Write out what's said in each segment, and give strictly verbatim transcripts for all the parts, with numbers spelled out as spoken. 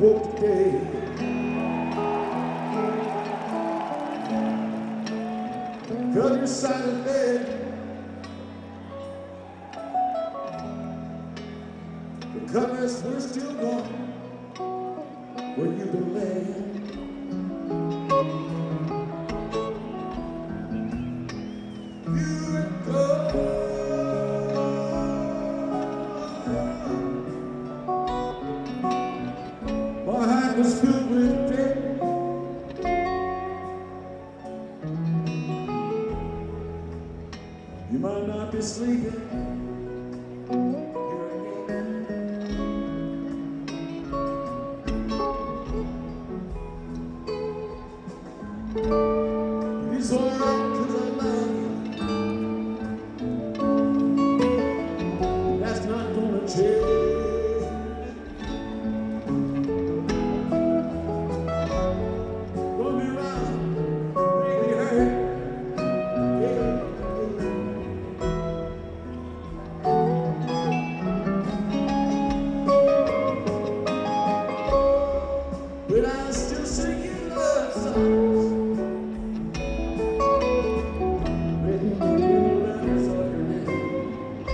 folk today. Cause you're silent bed, the covers were still gone where you've been laying. You would go. My heart was filled with dread. You might not be sleeping here again. It's alright cause I love you. That's not gonna change. Run me around, make me hurt. But I still sing you love songs, written in the letters of your name.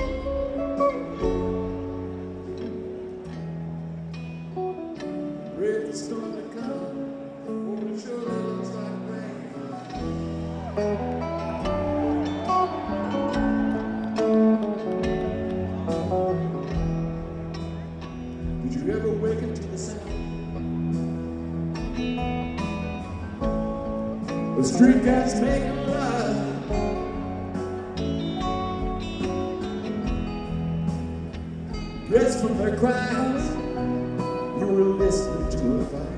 Read the storm to come, oh, it surely looks like rain. Did you ever waken to the sound the street cats making love? Guess from their cries you were listening to a fight.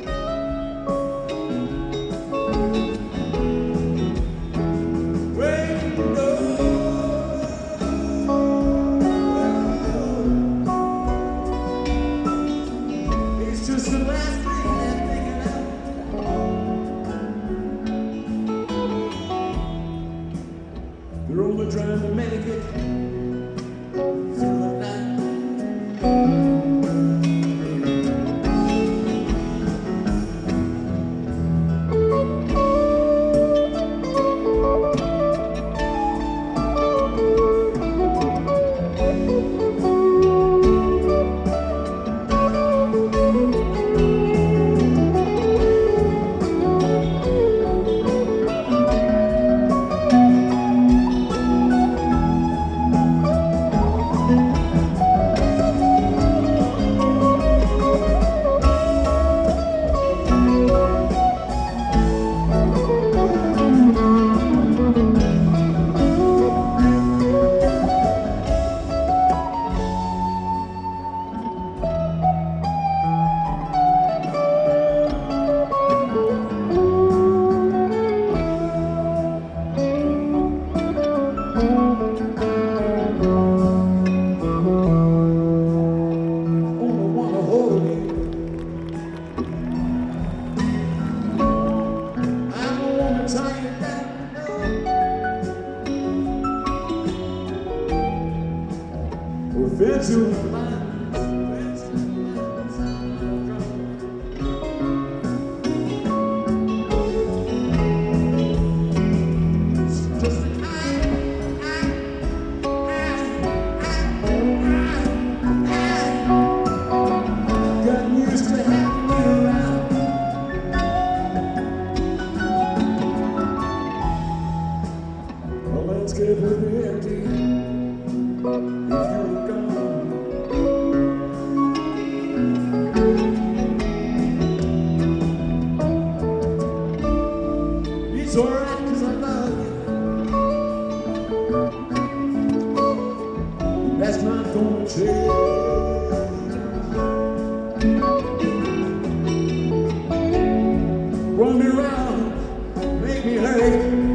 When you know it's just the last thing they're thinking of. They're only trying to make it through the night. Fed to the lines, fed to the lines, it's just the kind I, I, I, I, got used to having you around. The landscape would be empty if you were gone. It's alright cause I love you. That's not gonna change. Run me around, make me hurt.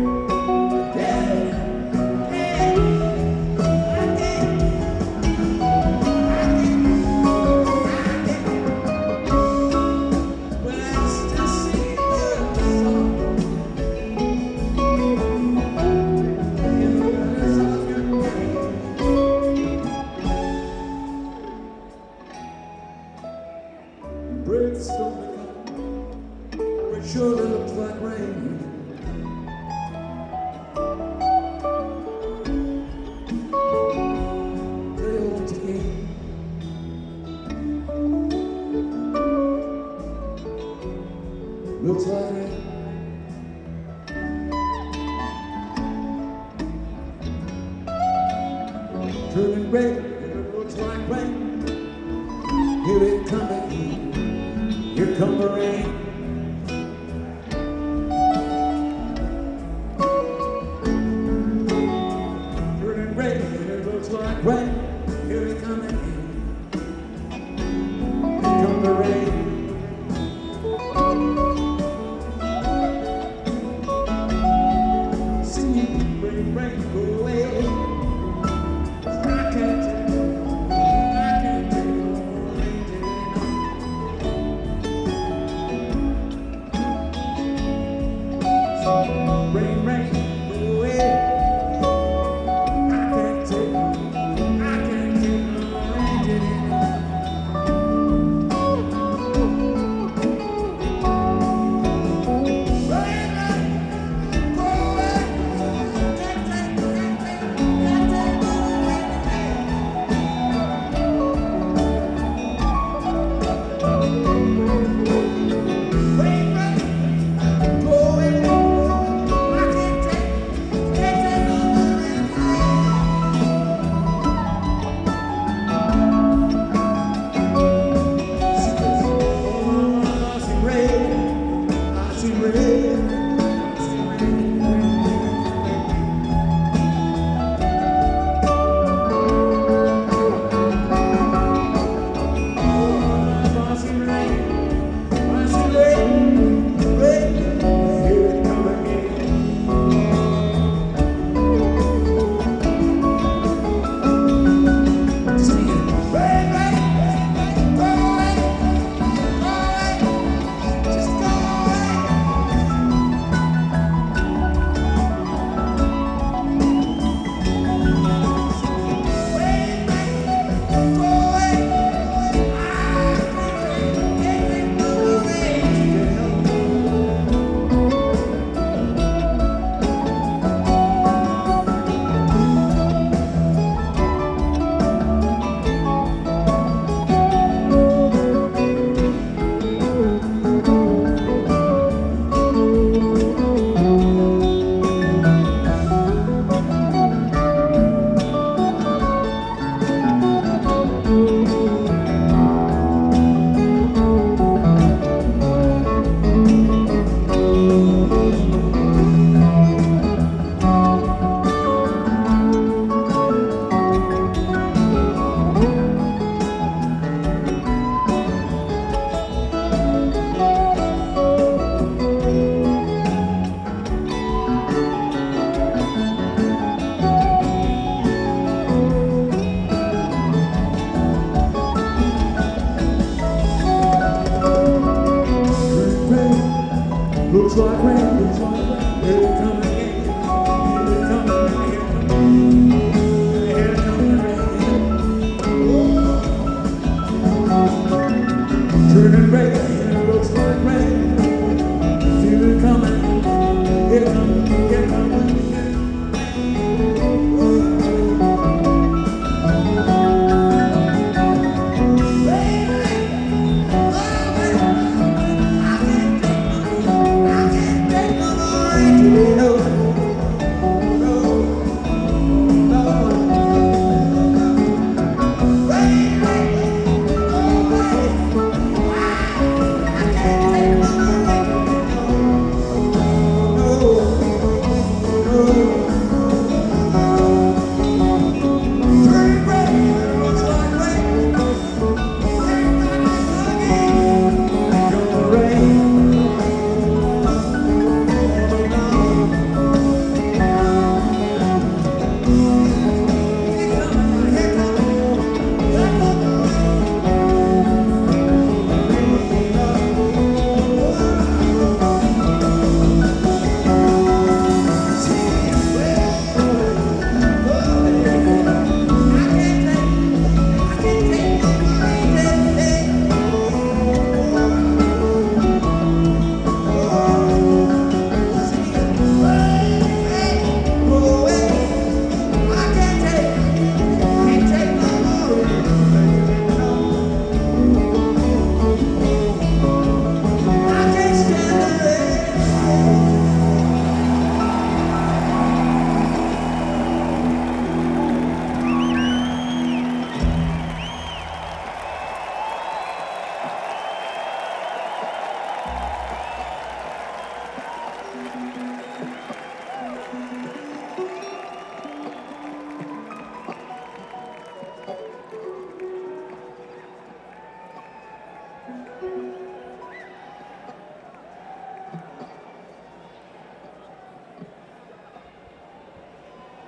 turning red, and it looks like rain. Here it coming, here come the rain. Turning red, and it looks like rain. Here it coming, here come the rain. Sing, rain, rain, go away. I can't take it, I can't take it, rain, rain, rain.